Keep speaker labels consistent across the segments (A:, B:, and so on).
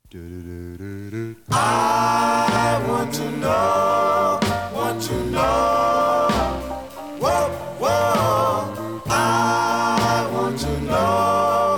A: I want to know, whoa, whoa. I want to know,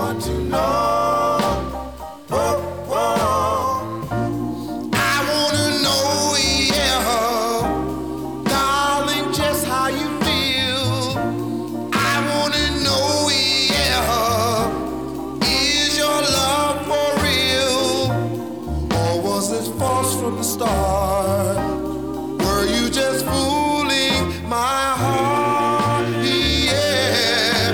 A: whoa, whoa. I want to know, yeah, darling, just how you feel. I want to know, yeah, is your love for real? Or was it false from the start? Were you just fooling my heart? Yeah.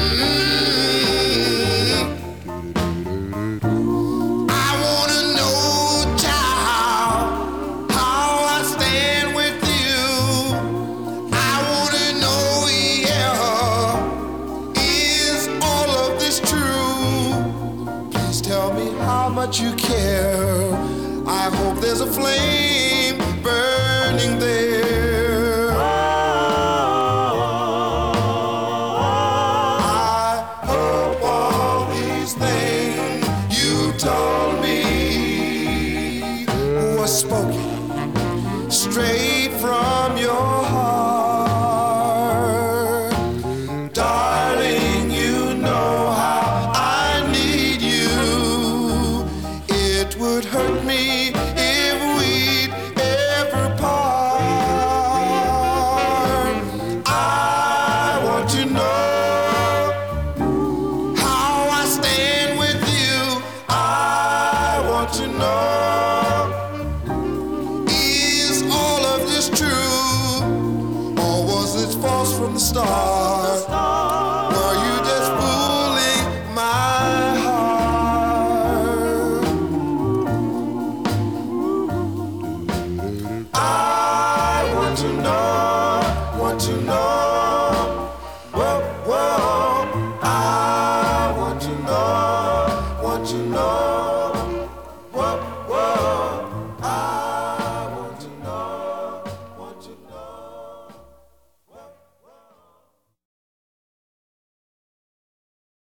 A: I wanna know, child, how I stand with you. I wanna know, yeah, is all of this true? Please tell me how much you care. I hope there's a flame burning there. I hope all these things you told me were spoken straight from your heart. Darling, you know how I need you. It would hurt me if we'd ever part. I want to know how I stand with you. I want to know, is all of this true? Or was it false from the start? Were you just fooling my heart? I want to know,